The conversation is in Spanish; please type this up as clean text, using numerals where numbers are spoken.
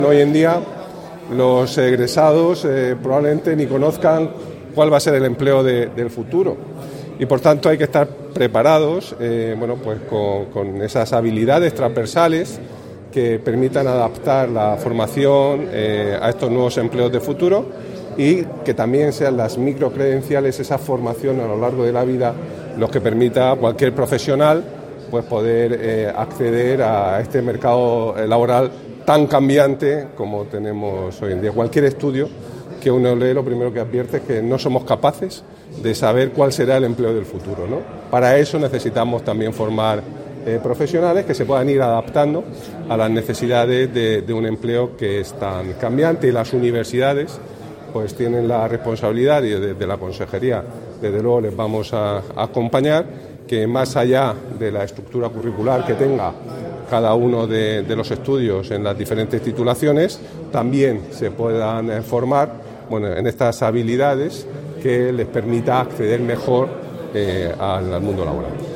Hoy en día los egresados probablemente ni conozcan cuál va a ser el empleo del futuro y por tanto hay que estar preparados con esas habilidades transversales que permitan adaptar la formación a estos nuevos empleos de futuro y que también sean las microcredenciales, esa formación a lo largo de la vida, los que permita a cualquier profesional pues poder acceder a este mercado laboral tan cambiante como tenemos hoy en día. Cualquier estudio que uno lee, lo primero que advierte es que no somos capaces de saber cuál será el empleo del futuro, ¿no? Para eso necesitamos también formar profesionales que se puedan ir adaptando a las necesidades de un empleo que es tan cambiante, y las universidades pues tienen la responsabilidad, y desde la consejería desde luego les vamos a acompañar, que más allá de la estructura curricular que tenga cada uno de los estudios en las diferentes titulaciones, también se puedan formar en estas habilidades que les permita acceder mejor al mundo laboral.